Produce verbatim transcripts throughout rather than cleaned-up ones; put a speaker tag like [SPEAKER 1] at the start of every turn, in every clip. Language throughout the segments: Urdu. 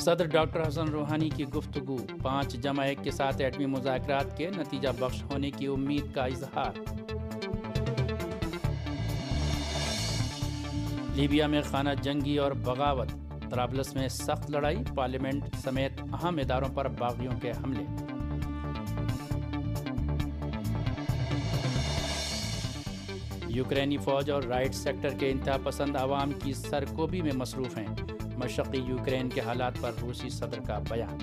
[SPEAKER 1] صدر ڈاکٹر حسن روحانی کی گفتگو، پانچ جمع ایک کے ساتھ ایٹمی مذاکرات کے نتیجہ بخش ہونے کی امید کا اظہار۔ لیبیا میں خانہ جنگی اور بغاوت، طرابلس میں سخت لڑائی، پارلیمنٹ سمیت اہم اداروں پر باغیوں کے حملے۔ یوکرینی فوج اور رائٹ سیکٹر کے انتہا پسند عوام کی سرکوبی میں مصروف ہیں، مشرقی یوکرین کے حالات پر روسی صدر کا بیان۔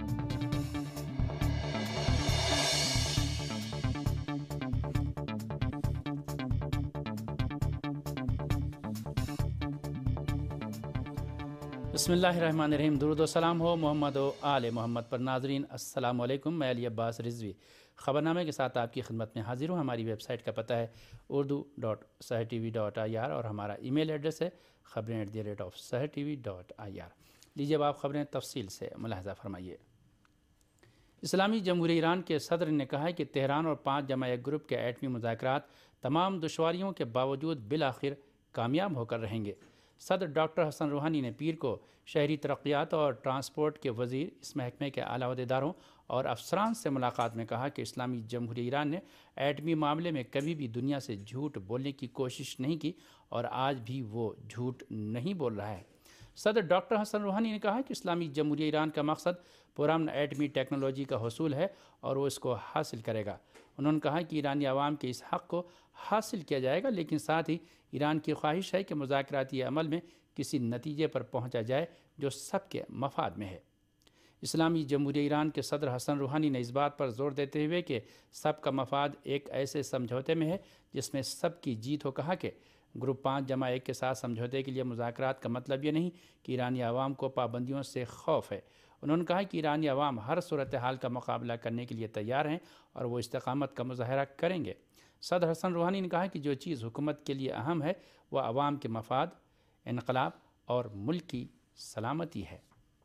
[SPEAKER 1] بسم اللہ الرحمن الرحیم، درود و سلام ہو محمد و آل محمد پر۔ ناظرین السلام علیکم، میں علی عباس رضوی خبرنامے کے ساتھ آپ کی خدمت میں حاضر ہوں۔ ہماری ویب سائٹ کا پتہ ہے Urdu dot Sahar T V dot I R اور ہمارا ای میل ایڈریس ہے خبریں at the rate of Sahar T V dot I R. لیجیے اب آپ خبریں تفصیل سے ملاحظہ فرمائیے۔ اسلامی جمہوریہ ایران کے صدر نے کہا ہے کہ تہران اور پانچ جمع ایک گروپ کے ایٹمی مذاکرات تمام دشواریوں کے باوجود بالآخر کامیاب ہو کر رہیں گے۔ صدر ڈاکٹر حسن روحانی نے پیر کو شہری ترقیات اور ٹرانسپورٹ کے وزیر، اس محکمے کے اعلیٰ عہدیداروں اور افسران سے ملاقات میں کہا کہ اسلامی جمہوریہ ایران نے ایٹمی معاملے میں کبھی بھی دنیا سے جھوٹ بولنے کی کوشش نہیں کی اور آج بھی وہ جھوٹ نہیں بول رہا ہے۔ صدر ڈاکٹر حسن روحانی نے کہا کہ اسلامی جمہوریہ ایران کا مقصد پرامن ایٹمی ٹیکنالوجی کا حصول ہے اور وہ اس کو حاصل کرے گا۔ انہوں نے کہا کہ ایرانی عوام کے اس حق کو حاصل کیا جائے گا، لیکن ساتھ ہی ایران کی خواہش ہے کہ مذاکراتی عمل میں کسی نتیجے پر پہنچا جائے جو سب کے مفاد میں ہے۔ اسلامی جمہوریہ ایران کے صدر حسن روحانی نے اس بات پر زور دیتے ہوئے کہ سب کا مفاد ایک ایسے سمجھوتے میں ہے جس میں سب کی جیت ہو، کہا کہ گروپ پانچ جمع ایک کے ساتھ سمجھوتے کے لیے مذاکرات کا مطلب یہ نہیں کہ ایرانی عوام کو پابندیوں سے خوف ہے۔ انہوں نے کہا کہ ایرانی عوام ہر صورتحال کا مقابلہ کرنے کے لیے تیار ہیں اور وہ استقامت کا مظاہرہ کریں گے۔ صدر حسن روحانی نے کہا کہ جو چیز حکومت کے لیے اہم ہے وہ عوام کے مفاد، انقلاب اور ملک کی سلامتی ہے۔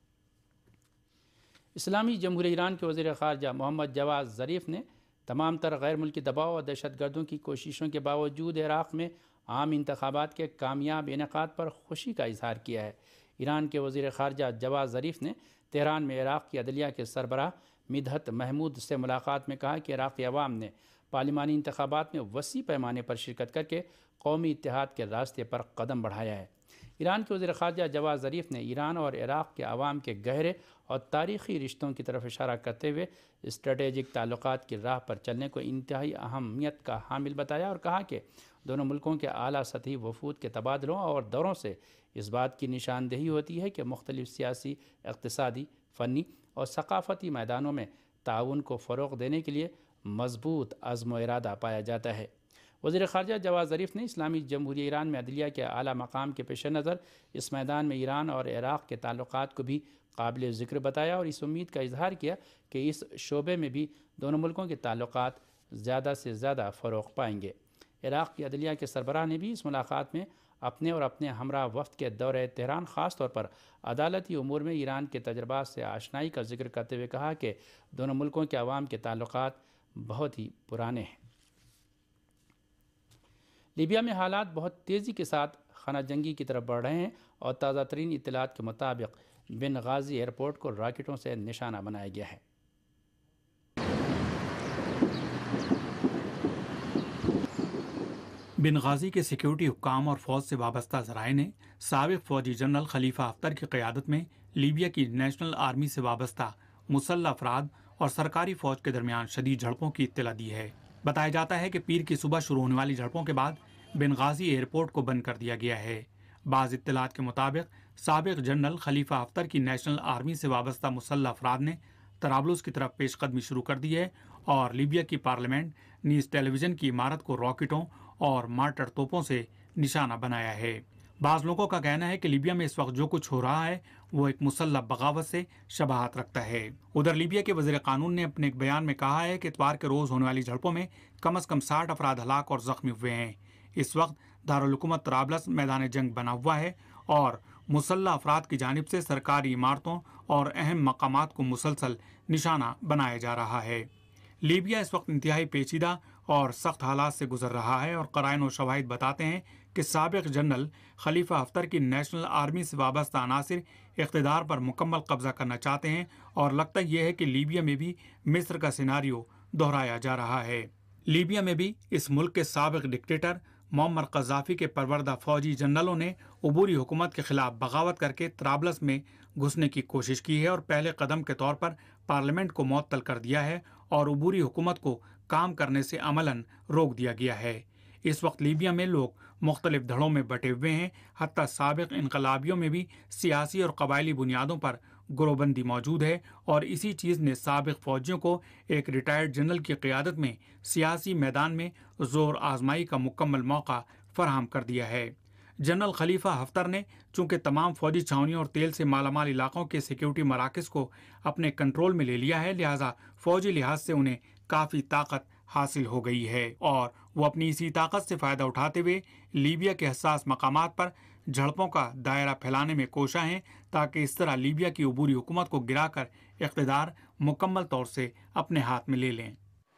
[SPEAKER 1] اسلامی جمہوریہ ایران کے وزیر خارجہ محمد جواد ظریف نے تمام تر غیر ملکی دباؤ اور دہشت گردوں کی کوششوں کے باوجود عراق میں عام انتخابات کے کامیاب انعقاد پر خوشی کا اظہار کیا ہے۔ ایران کے وزیر خارجہ جواد ظریف نے تہران میں عراق کی عدلیہ کے سربراہ مدحت محمود سے ملاقات میں کہا کہ عراقی عوام نے پارلیمانی انتخابات میں وسیع پیمانے پر شرکت کر کے قومی اتحاد کے راستے پر قدم بڑھایا ہے۔ ایران کے وزیر خارجہ جواد ظریف نے ایران اور عراق کے عوام کے گہرے اور تاریخی رشتوں کی طرف اشارہ کرتے ہوئے اسٹریٹجک تعلقات کی راہ پر چلنے کو انتہائی اہمیت کا حامل بتایا اور کہا کہ دونوں ملکوں کے اعلیٰ سطحی وفود کے تبادلوں اور دوروں سے اس بات کی نشاندہی ہوتی ہے کہ مختلف سیاسی، اقتصادی، فنی اور ثقافتی میدانوں میں تعاون کو فروغ دینے کے لیے مضبوط عزم و ارادہ پایا جاتا ہے۔ وزیر خارجہ جواد ظریف نے اسلامی جمہوریہ ایران میں عدلیہ کے اعلیٰ مقام کے پیش نظر اس میدان میں ایران اور عراق کے تعلقات کو بھی قابل ذکر بتایا اور اس امید کا اظہار کیا کہ اس شعبے میں بھی دونوں ملکوں کے تعلقات زیادہ سے زیادہ فروغ پائیں گے۔ عراق کی عدلیہ کے سربراہ نے بھی اس ملاقات میں اپنے اور اپنے ہمراہ وفد کے دورہ تہران خاص طور پر عدالتی امور میں ایران کے تجربات سے آشنائی کا ذکر کرتے ہوئے کہا کہ دونوں ملکوں کے عوام کے تعلقات بہت ہی پرانے ہیں۔ لیبیا میں حالات بہت تیزی کے ساتھ خانہ جنگی کی طرف بڑھ رہے ہیں اور تازہ ترین اطلاعات کے مطابق بن غازی ایئرپورٹ کو راکٹوں سے نشانہ بنایا گیا ہے۔
[SPEAKER 2] بن غازی کے سیکیورٹی حکام اور فوج سے وابستہ ذرائع نے سابق فوجی جنرل خلیفہ حفتر کی قیادت میں لیبیا کی نیشنل آرمی سے وابستہ مسلح افراد اور سرکاری فوج کے درمیان شدید جھڑپوں کی اطلاع دی ہے۔ بتایا جاتا ہے کہ پیر کی صبح شروع ہونے والی جھڑپوں کے بعد بن غازی ایئرپورٹ کو بند کر دیا گیا ہے۔ بعض اطلاعات کے مطابق سابق جنرل خلیفہ حفتر کی نیشنل آرمی سے وابستہ مسلح افراد نے طرابلس کی طرف پیش قدمی شروع کر دی ہے اور لیبیا کی پارلیمنٹ نیز ٹیلی ویژن کی عمارت کو راکٹوں اور مارٹر توپوں سے نشانہ بنایا ہے۔ بعض لوگوں کا کہنا ہے کہ لیبیا میں اس وقت جو کچھ ہو رہا ہے وہ ایک مسلح بغاوت سے شباہت رکھتا ہے۔ ادھر لیبیا کے وزیر قانون نے اپنے ایک بیان میں کہا ہے کہ اتوار کے روز ہونے والی جھڑپوں میں کم از کم ساٹھ افراد ہلاک اور زخمی ہوئے ہیں۔ اس وقت دارالحکومت طرابلس میدان جنگ بنا ہوا ہے اور مسلح افراد کی جانب سے سرکاری عمارتوں اور اہم مقامات کو مسلسل نشانہ بنایا جا رہا ہے۔ لیبیا اس وقت انتہائی پیچیدہ اور سخت حالات سے گزر رہا ہے اور قرائن و شواہد بتاتے ہیں کہ سابق جنرل خلیفہ حفتر کی نیشنل آرمی سے وابستہ عناصر اقتدار پر مکمل قبضہ کرنا چاہتے ہیں اور لگتا یہ ہے کہ لیبیا میں بھی مصر کا سیناریو دہرایا جا رہا ہے۔ لیبیا میں بھی اس ملک کے سابق ڈکٹیٹر معمر قذافی کے پروردہ فوجی جنرلوں نے عبوری حکومت کے خلاف بغاوت کر کے طرابلس میں گھسنے کی کوشش کی ہے اور پہلے قدم کے طور پر پارلیمنٹ کو معطل کر دیا ہے اور عبوری حکومت کو کام کرنے سے عملاً روک دیا گیا ہے۔ اس وقت لیبیا میں لوگ مختلف دھڑوں میں بٹے ہوئے ہیں، حتیٰ سابق انقلابیوں میں بھی سیاسی اور قبائلی بنیادوں پر گروہ بندی موجود ہے اور اسی چیز نے سابق فوجیوں کو ایک ریٹائرڈ جنرل کی قیادت میں سیاسی میدان میں زور آزمائی کا مکمل موقع فراہم کر دیا ہے۔ جنرل خلیفہ حفتر نے چونکہ تمام فوجی چھاونیوں اور تیل سے مالا مال علاقوں کے سیکیورٹی مراکز کو اپنے کنٹرول میں لے لیا ہے، لہٰذا فوجی لحاظ سے انہیں کافی طاقت حاصل ہو گئی ہے اور وہ اپنی اسی طاقت سے فائدہ اٹھاتے ہوئے لیبیا کے حساس مقامات پر جھڑپوں کا دائرہ پھیلانے میں کوشاں ہیں تاکہ اس طرح لیبیا کی عبوری حکومت کو گرا کر اقتدار مکمل طور سے اپنے ہاتھ میں لے لیں۔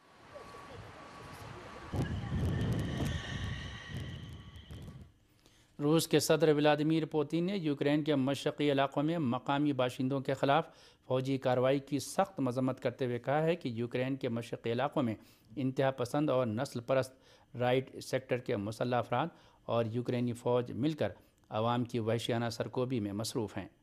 [SPEAKER 1] روس کے صدر ولادیمیر پوتین نے یوکرین کے مشرقی علاقوں میں مقامی باشندوں کے خلاف فوجی کارروائی کی سخت مذمت کرتے ہوئے کہا ہے کہ یوکرین کے مشرقی علاقوں میں انتہا پسند اور نسل پرست رائٹ سیکٹر کے مسلح افراد اور یوکرینی فوج مل کر عوام کی وحشیانہ سرکوبی میں مصروف ہیں۔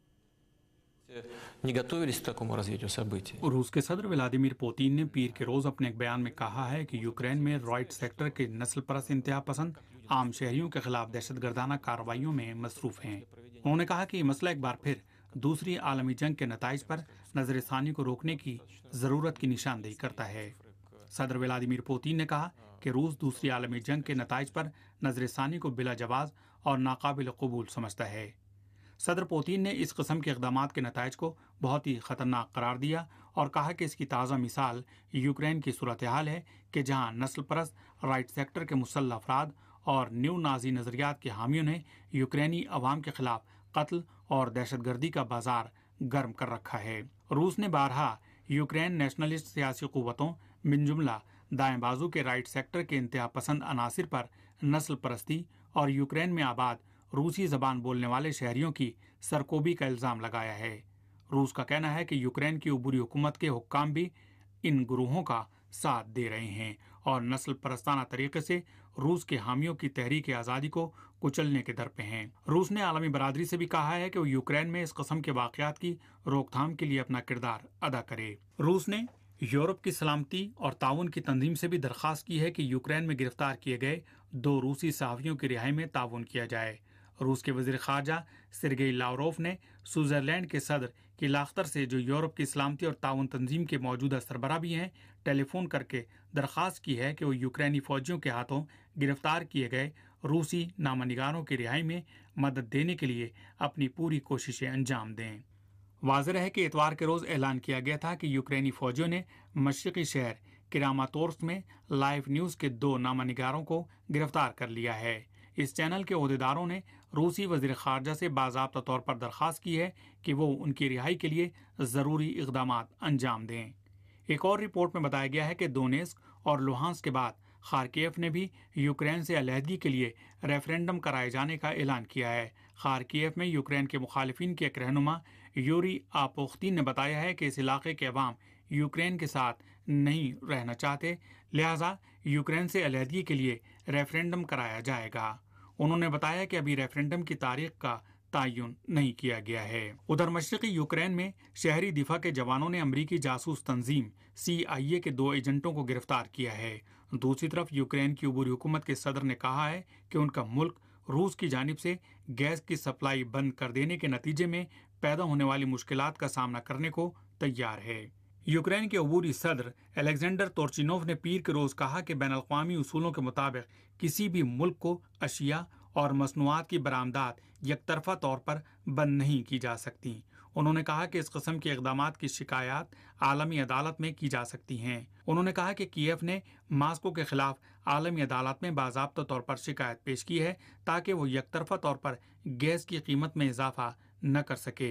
[SPEAKER 2] روس کے صدر ولادیمیر پوتین نے پیر کے روز اپنے ایک بیان میں کہا ہے کہ یوکرین میں رائٹ سیکٹر کے نسل پرست انتہا پسند عام شہریوں کے خلاف دہشت گردانہ کارروائیوں میں مصروف ہیں۔ انہوں نے کہا کہ یہ مسئلہ ایک بار پھر دوسری عالمی جنگ کے نتائج پر نظر ثانی کو روکنے کی ضرورت کی نشاندہی کرتا ہے۔ صدر ولادیمیر پوتین نے کہا کہ روس دوسری عالمی جنگ کے نتائج پر نظر ثانی کو بلا جواز اور ناقابل قبول سمجھتا ہے۔ صدر پوتین نے اس قسم کے اقدامات کے نتائج کو بہت ہی خطرناک قرار دیا اور کہا کہ اس کی تازہ مثال یوکرین کی صورتحال ہے کہ جہاں نسل پرست رائٹ سیکٹر کے مسلح افراد اور نیو نازی نظریات کے حامیوں نے یوکرینی عوام کے خلاف قتل اور دہشت گردی کا بازار گرم کر رکھا ہے۔ روس نے بارہا یوکرین نیشنلسٹ سیاسی قوتوں من جملہ دائیں بازو کے رائٹ سیکٹر کے انتہا پسند عناصر پر نسل پرستی اور یوکرین میں آباد روسی زبان بولنے والے شہریوں کی سرکوبی کا الزام لگایا ہے۔ روس کا کہنا ہے کہ یوکرین کی عبوری حکومت کے حکام بھی ان گروہوں کا ساتھ دے رہے ہیں اور نسل پرستانہ طریقے سے روس کے حامیوں کی تحریک آزادی کو کچلنے کے در پہ ہیں۔ روس نے عالمی برادری سے بھی کہا ہے کہ وہ یوکرین میں اس قسم کے واقعات کی روک تھام کے لیے اپنا کردار ادا کرے۔ روس نے یورپ کی سلامتی اور تعاون کی تنظیم سے بھی درخواست کی ہے کہ یوکرین میں گرفتار کیے گئے دو روسی صحافیوں کی رہائی میں تعاون کیا جائے۔ روس کے وزیر خارجہ سرگئی لاوروف نے سوئٹزرلینڈ کے صدر کیلاختر سے، جو یورپ کی سلامتی اور تعاون تنظیم کے موجودہ سربراہ بھی ہیں، ٹیلی فون کر کے درخواست کی ہے کہ وہ یوکرینی فوجیوں کے ہاتھوں گرفتار کیے گئے روسی نامہ نگاروں کی رہائی میں مدد دینے کے لیے اپنی پوری کوششیں انجام دیں۔ واضح ہے کہ اتوار کے روز اعلان کیا گیا تھا کہ یوکرینی فوجیوں نے مشرقی شہر کراماتورسک میں لائیو نیوز کے دو نامہ نگاروں کو گرفتار کر لیا ہے۔ اس چینل کے عہدیداروں نے روسی وزیر خارجہ سے باضابطہ طور پر درخواست کی ہے کہ وہ ان کی رہائی کے لیے ضروری اقدامات انجام دیں۔ ایک اور رپورٹ میں بتایا گیا ہے کہ دونیسک اور لوہانس کے بعد خارکیف نے بھی یوکرین سے علیحدگی کے لیے ریفرینڈم کرائے جانے کا اعلان کیا ہے۔ خارکیف میں یوکرین کے مخالفین کے ایک رہنما یوری آپوختین نے بتایا ہے کہ اس علاقے کے عوام یوکرین کے ساتھ نہیں رہنا چاہتے، لہٰذا یوکرین سے علیحدگی کے لیے ریفرینڈم کرایا جائے گا۔ انہوں نے بتایا کہ ابھی ریفرینڈم کی تاریخ کا تعین نہیں کیا گیا ہے۔ ادھر مشرقی یوکرین میں شہری دفاع کے جوانوں نے امریکی جاسوس تنظیم سی آئی اے کے دو ایجنٹوں کو گرفتار کیا ہے۔ دوسری طرف یوکرین کی عبوری حکومت کے صدر نے کہا ہے کہ ان کا ملک روس کی جانب سے گیس کی سپلائی بند کر دینے کے نتیجے میں پیدا ہونے والی مشکلات کا سامنا کرنے کو تیار ہے۔ یوکرین کے عبوری صدر الیگزینڈر تورچینوف نے پیر کے روز کہا کہ بین الاقوامی اصولوں کے مطابق کسی بھی ملک کو اشیاء اور مصنوعات کی برآمدات یک طرفہ طور پر بند نہیں کی جا سکتی۔ انہوں نے کہا کہ اس قسم کے اقدامات کی شکایات عالمی عدالت میں کی جا سکتی ہیں۔ انہوں نے کہا کہ کیف نے ماسکو کے خلاف عالمی عدالت میں باضابطہ طور پر شکایت پیش کی ہے تاکہ وہ یک طرفہ طور پر گیس کی قیمت میں اضافہ نہ کر سکے۔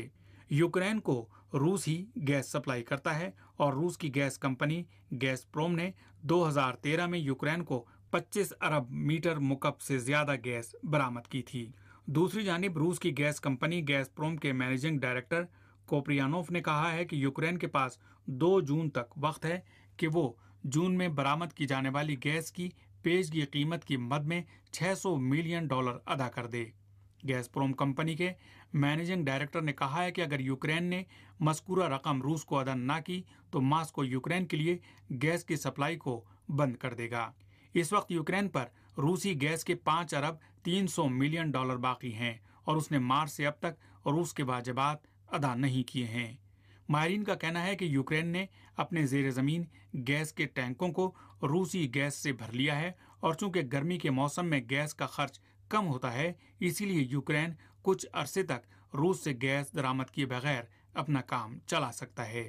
[SPEAKER 2] यूक्रेन को रूस ही गैस सप्लाई करता है और रूस की गैस कंपनी गैसप्रोम ने दो हज़ार तेरह में यूक्रेन को पच्चीस अरब मीटर मुकब से ज्यादा गैस बरामद की थी। दूसरी जानिब रूस की गैस कंपनी गैसप्रोम के मैनेजिंग डायरेक्टर कोप्रियानोव ने कहा है कि यूक्रेन के पास दो जून तक वक्त है कि वो जून में बरामद की जाने वाली गैस की पेशगी कीमत की मद में छह सौ मिलियन डॉलर अदा कर दे। गैसप्रोम कंपनी के मैनेजिंग डायरेक्टर ने कहा है कि अगर यूक्रेन ने मज़कूरा रकम रूस को अदा न की तो मॉस्को यूक्रेन के लिए गैस की सप्लाई को बंद कर देगा। इस वक्त यूक्रेन पर रूसी गैस के पाँच अरब तीन सौ मिलियन डॉलर बाकी हैं और उसने मार्च से अब तक रूस के वाजिबात अदा नहीं किए हैं। माहिरीन का कहना है कि यूक्रेन ने अपने जेर ज़मीन गैस के टैंकों को रूसी गैस से भर लिया है और चूंकि गर्मी के मौसम में गैस का खर्च कम होता है, इसीलिए यूक्रेन कुछ अरसे तक रूस से गैस दरामद किए बगैर अपना काम चला सकता है।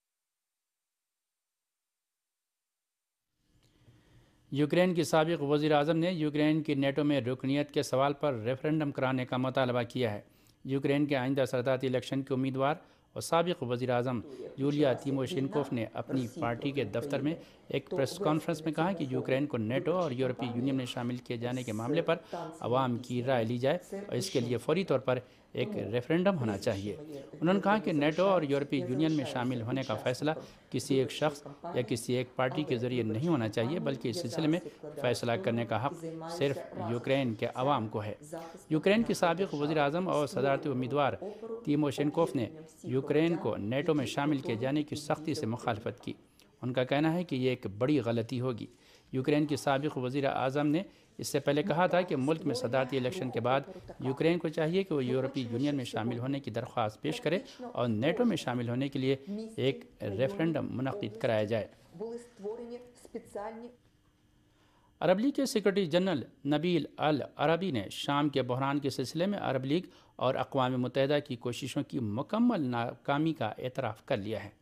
[SPEAKER 1] यूक्रेन की साबिक वज़ीर आज़म ने यूक्रेन की नेटो में रुकनीत के सवाल पर रेफरेंडम कराने का मुतालबा किया है। यूक्रेन के आइंदा सदारती इलेक्शन के उम्मीदवार और साबिक वज़ीर आज़म यूलिया तीमोशेंकोव ने अपनी पार्टी के दफ्तर में एक प्रेस कॉन्फ्रेंस में कहा कि यूक्रेन को नेटो और यूरोपीय यूनियन में शामिल किए जाने के मामले पर आवाम की राय ली जाए और इसके लिए फौरी तौर पर एक रेफरेंडम होना चाहिए। उन्होंने कहा कि नेटो और यूरोपीय यूनियन में शामिल होने का फैसला किसी एक शख्स या किसी एक पार्टी के जरिए नहीं होना चाहिए, बल्कि इस सिलसिले में फैसला करने का हक सिर्फ यूक्रेन के अवाम को है। यूक्रेन की साबिक वज़ीर आज़म और सदारती उम्मीदवार तीमोशेंकोव ने यूक्रेन को नेटो में शामिल किए जाने की सख्ती से मुखालफत की। उनका कहना है कि ये एक बड़ी गलती होगी। यूक्रेन की साबिक वज़ीर आज़म ने इससे पहले कहा था कि मुल्क में सदारती इलेक्शन के बाद यूक्रेन को चाहिए कि वो यूरोपीय यूनियन में शामिल होने की दरख्वास्त पेश करे और नेटो में शामिल होने के लिए एक रेफरेंडम मुनक्किद कराया जाए। अरब लीग के secretary general Nabil al Arabi ने शाम के बहरान के सिलसिले में अरब लीग और अक़वाम मुत्तहिदा की कोशिशों की मुकम्मल नाकामी का एतराफ़ कर लिया है।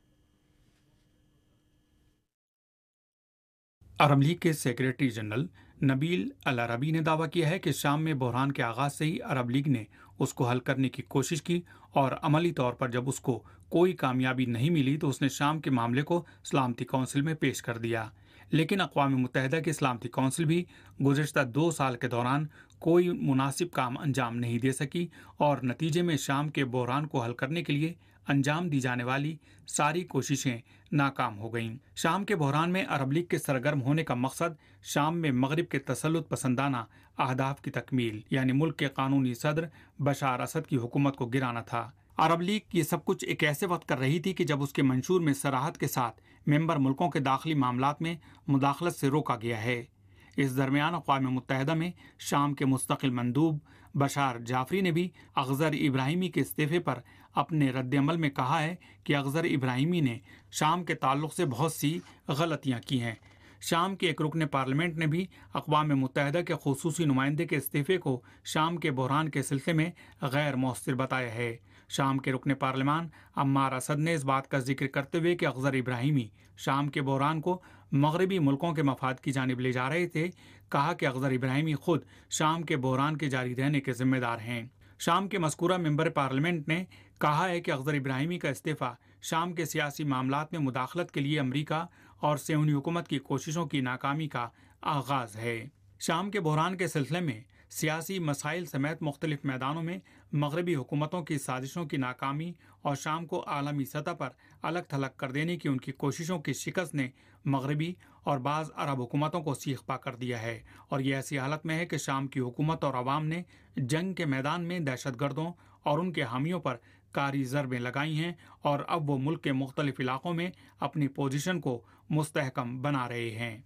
[SPEAKER 2] अरब लीग के secretary general Nabil al Arabi ने दावा किया है कि शाम में बहरान के आगाज से ही अरब लीग ने उसको हल करने की कोशिश की और अमली तौर पर जब उसको कोई कामयाबी नहीं मिली तो उसने शाम के मामले को सलामती कौंसिल में पेश कर दिया। लेकिन अक़वाम मुत्तहिदा की सलामती कौंसिल भी गुज़िश्ता दो साल के दौरान कोई मुनासिब काम अंजाम नहीं दे सकी और नतीजे में शाम के बहरान को हल करने के लिए अंजाम दी जाने वाली सारी कोशिशें नाकाम हो गईं। शाम के बहरान में अरब लीग के सरगर्म होने का मकसद शाम में मगरिब के तसल्लुत पसंदाना अहदाफ की तकमील यानी मुल्क के कानूनी सदर बशार असद की हुकूमत को गिराना था। अरब लीग ये सब कुछ एक ऐसे वक्त कर रही थी कि जब उसके मंशूर में सराहत के साथ मेंबर मुल्कों के दाखिली मामलात में मुदाखलत से रोका गया है। इस दरमियान अक़वाम मुत्तहिदा में शाम के मुस्तकिल मंदूब बशार जाफरी ने भी अखजर इब्राहिमी के इस्तीफे पर अपने रद्दअमल में कहा है कि अखजर इब्राहिमी ने शाम के ताल्लुक से बहुत सी गलतियां की हैं। शाम के एक रुकन पार्लियामेंट ने भी अक़वाम मुत्तहिदा के खुसूसी नुमाइंदे के इस्तीफे को शाम के बहरान के सिलसिले में गैर मौसर बताया है। शाम के रुकन पार्लियामान अम्मार असद ने इस बात का जिक्र करते हुए कि अखजर इब्राहिमी शाम के बहरान को मगरबी मुल्कों के मफाद की जानिब ले जा रहे थे, कहा कि अखजर इब्राहिमी खुद शाम के बहरान के जारी रहने के जिम्मेदार हैं। शाम के मज़कूरा मेंबर पार्लियामेंट ने कहा है कि अखजर इब्राहिमी का इस्तीफ़ा शाम के सियासी मामलात में मुदाखलत के लिए अमरीका और सेऊनी हुकूमत की कोशिशों की नाकामी का आगाज़ है। शाम के बहरान के सिलसिले में सियासी मसाइल समेत मुख्तलिफ मैदानों में मगरबी हुकूमतों की साजिशों की नाकामी और शाम को आलमी सतह पर अलग थलग कर देने की उनकी कोशिशों की शिकस्त ने मगरबी और बाज़ अरब हुकूमतों को सीख पा कर दिया है और ये ऐसी हालत में है कि शाम की हुकूमत और अवाम ने जंग के मैदान में दहशत गर्दों और उनके हामियों पर कारी ज़रबें लगाई हैं और अब वो मुल्क के मुख्तलिफ इलाकों में अपनी पोजीशन को मुस्तहकम बना रहे हैं।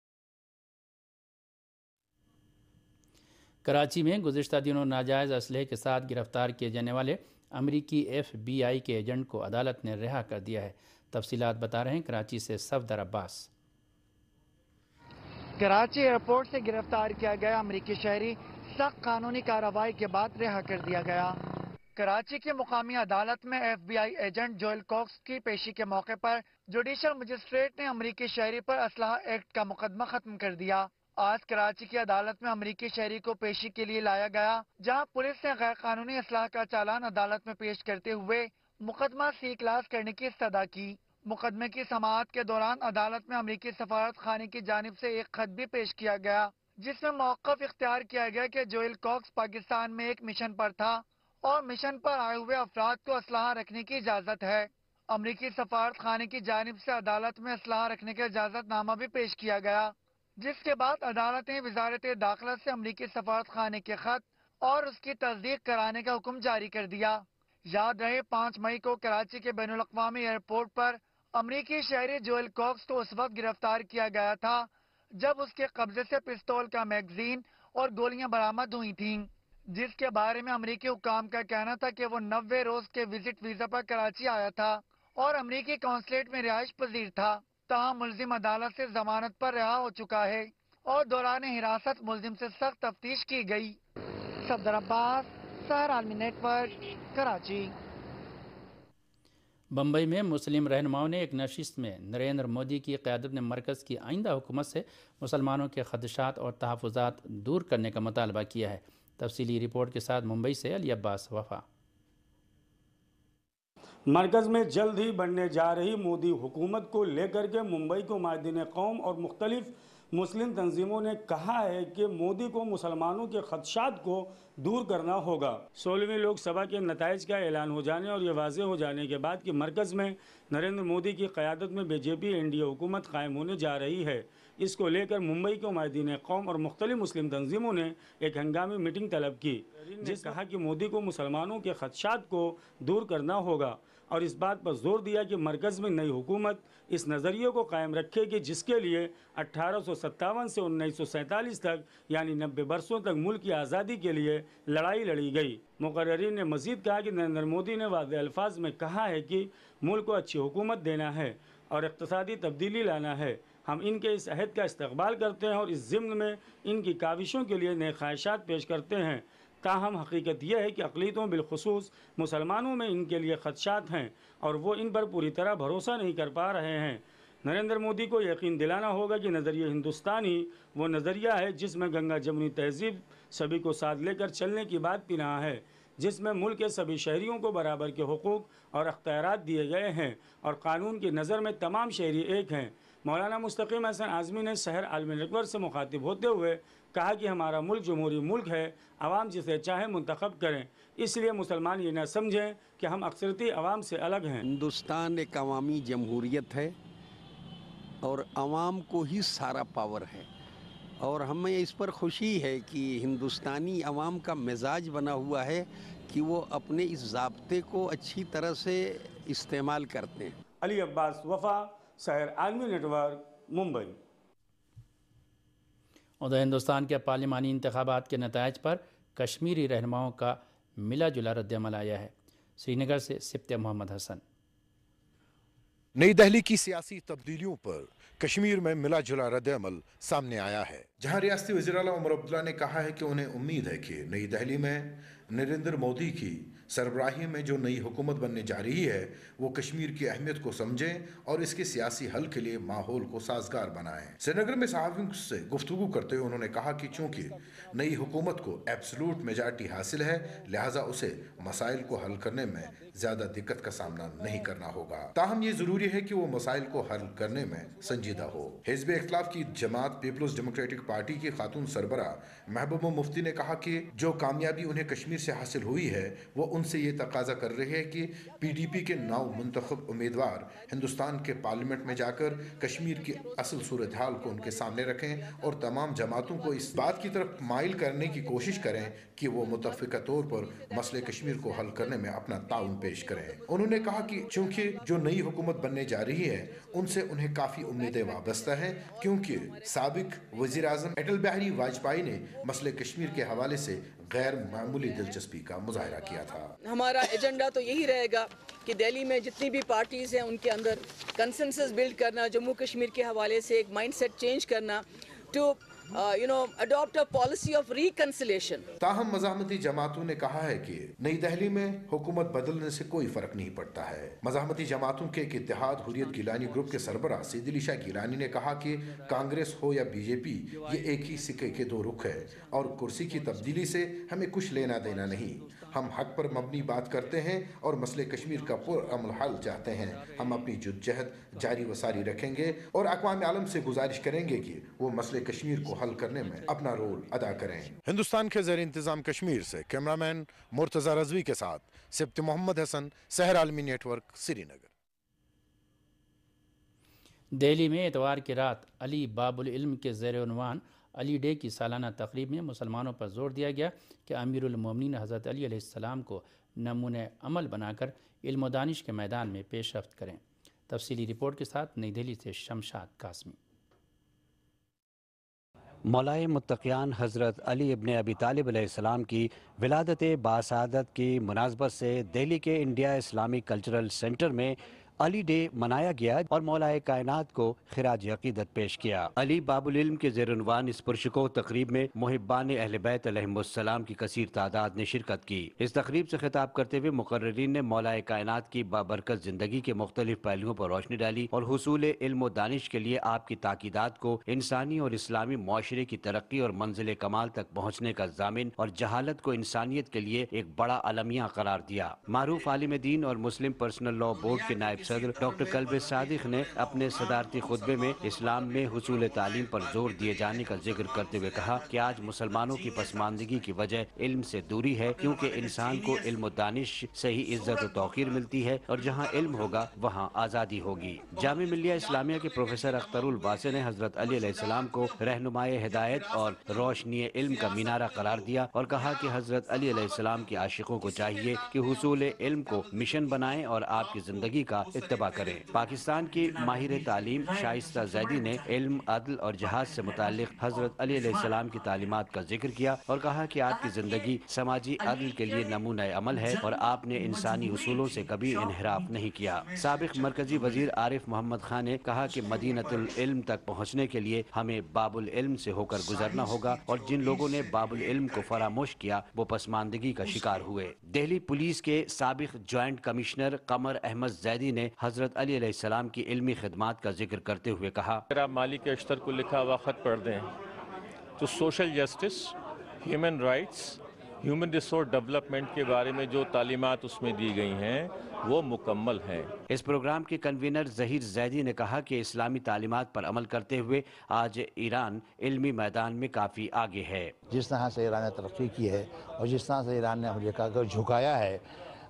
[SPEAKER 1] कराची में गुज़िश्ता दिनों नाजायज़ असलहे के साथ गिरफ्तार किए जाने वाले अमरीकी एफ बी आई के एजेंट को अदालत ने रिहा कर दिया है। तफसीलात बता रहे हैं कराची से सफदर अब्बास।
[SPEAKER 3] कराची एयरपोर्ट से गिरफ्तार किया गया अमरीकी शहरी सख्त कानूनी कार्रवाई के बाद रिहा कर दिया गया। कराची की मुकामी अदालत में F B I agent Joel Cox की पेशी के मौके पर जुडिशल मजिस्ट्रेट ने अमरीकी शहरी पर असलहा एक्ट का मुकदमा खत्म कर दिया। आज कराची की अदालत में अमरीकी शहरी को पेशी के लिए लाया गया, जहां पुलिस ने गैर कानूनी असलाह का चालान अदालत में पेश करते हुए مقدمہ سی کلاس کرنے کی استدعا کی۔ مقدمے کی سماعت کے دوران عدالت میں امریکی سفارت خانے کی جانب سے ایک خط بھی پیش کیا گیا جس میں موقف اختیار کیا گیا کہ جوئل کاکس پاکستان میں ایک مشن پر تھا اور مشن پر آئے ہوئے افراد کو اسلحہ رکھنے کی اجازت ہے۔ امریکی سفارت خانے کی جانب سے عدالت میں اسلحہ رکھنے کا اجازت نامہ بھی پیش کیا گیا، جس کے بعد عدالت نے وزارت داخلہ سے امریکی سفارت خانے کے خط اور اس کی تصدیق کرانے کا حکم جاری کر دیا۔ یاد رہے پانچ مئی کو کراچی کے بین الاقوامی ایئرپورٹ پر امریکی شہری جوئل کاکس کو اس وقت گرفتار کیا گیا تھا جب اس کے قبضے سے پستول کا میگزین اور گولیاں برآمد ہوئی تھیں، جس کے بارے میں امریکی حکام کا کہنا تھا کہ وہ نوے روز کے وزٹ ویزا پر کراچی آیا تھا اور امریکی قونصلیٹ میں رہائش پذیر تھا۔ تاہم ملزم عدالت سے ضمانت پر رہا ہو چکا ہے اور دوران حراست ملزم سے سخت تفتیش کی گئی۔ صفدر عباس، سحر عالمی نیٹ ورک، کراچی۔
[SPEAKER 1] بمبئی میں مسلم رہنماؤں نے ایک نشست میں نریندر مودی کی قیادت میں مرکز کی آئندہ حکومت سے مسلمانوں کے خدشات اور تحفظات دور کرنے کا مطالبہ کیا ہے۔ تفصیلی رپورٹ کے ساتھ ممبئی سے علی عباس وفا۔
[SPEAKER 4] مرکز میں جلد ہی بننے جا رہی مودی حکومت کو لے کر کے ممبئی کو مائدین قوم اور مختلف مسلم تنظیموں نے کہا ہے کہ مودی کو مسلمانوں کے خدشات کو دور کرنا ہوگا۔ سولہویں لوک سبھا کے نتائج کا اعلان ہو جانے اور یہ واضح ہو جانے کے بعد کہ مرکز میں نریندر مودی کی قیادت میں B J P N D A حکومت قائم ہونے جا رہی ہے، اس کو لے کر ممبئی کو مائدین قوم اور مختلف مسلم تنظیموں نے ایک ہنگامی میٹنگ طلب کی، جس نے کہا کہ مودی کو مسلمانوں کے خدشات کو دور کرنا ہوگا اور اس بات پر زور دیا کہ مرکز میں نئی حکومت اس نظریے کو قائم رکھے گی جس کے لیے اٹھارہ سو ستاون سے انیس سو سینتالیس تک یعنی نبے برسوں تک ملک کی آزادی کے لیے لڑائی لڑی گئی۔ مقررین نے مزید کہا کہ نریندر مودی نے واضح الفاظ میں کہا ہے کہ ملک کو اچھی حکومت دینا ہے اور اقتصادی تبدیلی لانا ہے۔ ہم ان کے اس عہد کا استقبال کرتے ہیں اور اس ضمن میں ان کی کاوشوں کے لیے نئے خواہشات پیش کرتے ہیں۔ تاہم حقیقت یہ ہے کہ اقلیتوں بالخصوص مسلمانوں میں ان کے لیے خدشات ہیں اور وہ ان پر پوری طرح بھروسہ نہیں کر پا رہے ہیں۔ نریندر مودی کو یقین دلانا ہوگا کہ نظریہ ہندوستانی وہ نظریہ ہے جس میں گنگا جمنی تہذیب سبھی کو ساتھ لے کر چلنے کی بات پنہاں ہے، جس میں ملک کے سبھی شہریوں کو برابر کے حقوق اور اختیارات دیے گئے ہیں اور قانون کی نظر میں تمام شہری ایک ہیں۔ مولانا مستقیم حسن اعظمی نے سحر عالمی نیٹ ورک سے مخاطب ہوتے ہوئے کہا کہ ہمارا ملک جمہوری ملک ہے، عوام جسے چاہیں منتخب کریں، اس لیے مسلمان یہ نہ سمجھیں کہ ہم اکثریتی عوام سے الگ ہیں۔
[SPEAKER 5] ہندوستان ایک عوامی جمہوریت ہے اور عوام کو ہی سارا پاور ہے اور ہمیں اس پر خوشی ہے کہ ہندوستانی عوام کا مزاج بنا ہوا ہے کہ وہ اپنے اس ضابطے کو اچھی طرح سے استعمال کرتے ہیں۔
[SPEAKER 4] علی عباس وفا، سحر عالمی نیٹ ورک، ممبئی۔
[SPEAKER 1] ادھر ہندوستان کے پارلیمانی انتخابات کے نتائج پر کشمیری رہنماؤں کا ملا جلا رد عمل آیا ہے۔ سری نگر سے سبت محمد حسن۔
[SPEAKER 6] نئی دہلی کی سیاسی تبدیلیوں پر کشمیر میں ملا جلا رد عمل سامنے آیا ہے، جہاں ریاستی وزیر اعلیٰ عمر عبداللہ نے کہا ہے کہ انہیں امید ہے کہ نئی دہلی میں نریندر مودی کی سربراہی میں جو نئی حکومت بننے جا رہی ہے وہ کشمیر کی اہمیت کو سمجھیں اور اس کے سیاسی حل کے لیے ماحول کو سازگار بنائیں۔ سری نگر میں صحافیوں سے گفتگو کرتے ہوئے انہوں نے کہا کہ چونکہ نئی حکومت کو ایبسلوٹ میجارٹی حاصل ہے لہٰذا اسے مسائل کو حل کرنے میں زیادہ دقت کا سامنا نہیں کرنا ہوگا، تاہم یہ ضروری ہے کہ وہ مسائل کو حل کرنے میں سنجیدہ ہو۔ حزب اختلاف کی جماعت پیپلز ڈیموکریٹک پارٹی کی خاتون سربراہ محبوبہ مفتی نے کہا کہ جو کامیابی انہیں کشمیر سے حاصل ہوئی ہے وہ ان سے یہ تقاضا کر رہے ہیں کہ پی ڈی پی کے نو منتخب امیدوار ہندوستان کے پارلیمنٹ میں جا کر کشمیر کی اصل صورتحال کو ان کے سامنے رکھیں اور تمام جماعتوں کو اس بات کی طرف مائل کرنے کی کوشش کریں کہ وہ متفقہ طور پر مسئلے کشمیر کو حل کرنے میں اپنا تعاون پیش کریں۔ انہوں نے کہا کہ چونکہ جو نئی حکومت بننے جا رہی ہے ان سے انہیں کافی امیدیں وابستہ ہیں کیونکہ سابق وزیر اعظم اٹل بہاری واجپئی نے مسئلے کشمیر کے حوالے سے غیر معمولی دلچسپی کا مظاہرہ کیا تھا۔
[SPEAKER 7] ہمارا ایجنڈا تو یہی رہے گا کہ دہلی میں جتنی بھی پارٹیز ہیں ان کے اندر کنسنسس بلڈ کرنا، جموں کشمیر کے حوالے سے ایک مائنڈ سیٹ چینج کرنا to you know adapt a policy of reconciliation.
[SPEAKER 6] تاہم مزاحمتی جماعتوں نے کہا ہے کہ نئی دہلی میں حکومت بدلنے سے کوئی فرق نہیں پڑتا ہے۔ مزاحمتی جماعتوں کے ایک اتحاد حریت گیلانی گروپ کے سربراہ سید علی شاہ گیلانی نے کہا کہ کانگریس ہو یا بی جے پی یہ ایک ہی سکے کے دو رخ ہے اور کرسی کی تبدیلی سے ہمیں کچھ لینا دینا نہیں۔ हम हक पर मबनी बात करते हैं और मसले कश्मीर का पुरअमन हल चाहते हैं। हम अपनी जुद्दोजहद जारी व सारी रखेंगे और अक़वाम आलम से गुजारिश करेंगे कि वो मसले कश्मीर को हल करने में अपना रोल अदा करें। हिंदुस्तान के ज़ेर इंतज़ाम कश्मीर से कैमरामैन मुर्तज़ा रज़वी के साथ सिब्त मोहम्मद हसन, सहर आलमी नेटवर्क, श्रीनगर।
[SPEAKER 1] दिल्ली में इतवार की रात अली बाबुल इल्म के ज़ेर-ए-उन्वान अली डे की सालाना तकरीब में मुसलमानों पर जोर दिया गया कि अमीरुल मोमिनीन हज़रत अली अलैहिस्सलाम को नमूने अमल बनाकर इल्म व दानिश के मैदान में पेशरफ्त करें। तफसीली रिपोर्ट के साथ नई दिल्ली से शमशाद कासमी।
[SPEAKER 8] मौलाए मुत्तक़ियान हज़रत अली इब्न अबी तालिब अलैहिस्सलाम की विलादत बासादत की मुनासबत से दिल्ली के इंडिया इस्लामिक कल्चरल सेंटर में अली डे मनाया गया और मौलाए कायनात को खिराज अकीदत पेश किया। अली बाबुल इल्म के ज़ेर-ए-उन्वान इस पुरशको तकरीब में मुहिब्बान अहले बैत अलैहिमुस्सलाम की कसीर तादाद ने शिरकत की। इस तकरीब से खिताब करते हुए मुकर्रिरीन ने मौलाए कायनात की बाबरकत ज़िंदगी के मुख्तलिफ पहलुओं पर रोशनी डाली और हुसूल इल्म व दानिश के लिए आपकी ताकीदात को इंसानी और इस्लामी मुआशरे की तरक्की और मंजिल कमाल तक पहुँचने का ज़ामिन और जहालत को इंसानियत के लिए एक बड़ा अलमिया करार दिया। मारूफ आलिम दीन और मुस्लिम पर्सनल लॉ बोर्ड के नायब सदर डॉक्टर कल्ब सादिक ने अपने सदारती खुतबे में इस्लाम में हुसूल तालीम पर जोर दिए जाने का जिक्र करते हुए कहा कि आज मुसलमानों की पसमानदगी की वजह इल्म से दूरी है, क्योंकि इंसान को इल्म व दानिश से ही इज्जत व तौकीर मिलती है और जहाँ इल्म होगा वहाँ आज़ादी होगी। जामे मिल्लिया इस्लामिया के प्रोफेसर अख्तरुल वासे ने हजरत अली अलैहिस्सलाम को रहनुमाए हिदायत और रोशनी इल्म का मीनारा करार दिया और कहा कि हजरत अली अलैहिस्सलाम के आशिकों को चाहिए कि हुसूल इल्म को मिशन बनाएं और आपकी जिंदगी का इत्तबा करें। पाकिस्तान की माहिर तालीम शाइस्ता जैदी ने इल्म, अदल और जहाज से मुताल्लिक हजरत अली अलैहिस्सलाम की तालीमात का जिक्र किया और कहा कि आपकी जिंदगी समाजी अदल के लिए नमूना अमल है और आपने इंसानी उसूलों से कभी इन्हिराफ नहीं किया। साबिक मरकजी वजीर आरिफ मोहम्मद खान ने कहा कि मदीनतुल इल्म तक पहुँचने के लिए हमें बाबुल इल्म से होकर गुजरना होगा और जिन लोगों ने बाबुल इल्म को फरामोश किया वो पसमानदगी का शिकार हुए। दिल्ली पुलिस के साबिक ज्वाइंट कमिश्नर कमर अहमद जैदी ने हजरत अली अलैहिस्सलाम की इल्मी खिदमात का जिक्र करते हुए कहा,
[SPEAKER 9] अगर आप मालिक अश्तर को लिखा हुआ ख़त पढ़ दें तो social justice, human rights, human resource development के बारे में जो तालीमात उसमें दी गई हैं वो मुकम्मल हैं।
[SPEAKER 8] इस प्रोग्राम के कन्वीनर ज़हीर जैदी ने कहा कि इस्लामी तालीमात पर अमल करते हुए आज ईरान इल्मी मैदान में काफ़ी आगे है।
[SPEAKER 10] जिस तरह से ईरान ने तरक्की की है और जिस तरह से ईरान ने अमेरिका को झुकाया है,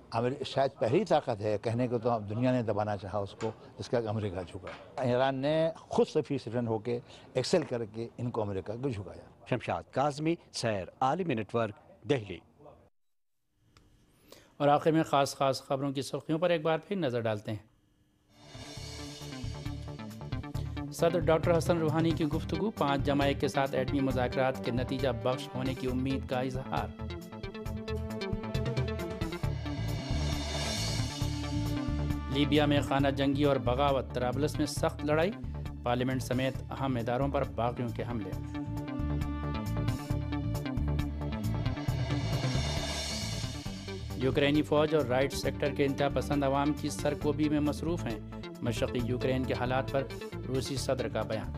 [SPEAKER 10] शायद पहली ताकत है कहने को तो अब दुनिया ने दबाना चाहा उसको, इसका अमेरिका झुका। ईरान ने खुद सफिशिएंट होके एक्सेल करके इनको अमेरिका को झुकाया।
[SPEAKER 8] शमशाद काज़मी, सैर आलमी नेटवर्क, दिल्ली।
[SPEAKER 1] और आखिर में ख़ास ख़ास खबरों की सुर्खियों पर एक बार फिर नज़र डालते हैं। सदर डॉक्टर हसन रूहानी की गुफ्तगू, पाँच जमाये के साथ एटमी मुज़ाकरात के नतीजा बख्श होने की उम्मीद का इजहार। लीबिया में खाना जंगी और बगावत, तराबलस में सख्त लड़ाई, पार्लियामेंट समेत अहम इदारों पर बागियों के हमले। यूक्रेनी फौज और राइट सेक्टर के इंतहा पसंद अवाम की सरकोबी में मसरूफ़ हैं। मशरक़ी यूक्रेन के हालात पर रूसी सदर का बयान।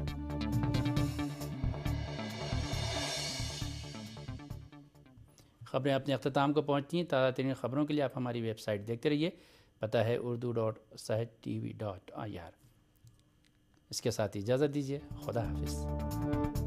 [SPEAKER 1] खबरें अपने अख्ताम को पहुँचती हैं। ताज़ा तरीन खबरों के लिए आप हमारी वेबसाइट देखते रहिए। पता है Urdu dot Sahid T V dot I R. इसके साथ ही इजाज़त दीजिए। खुदा हाफिज़।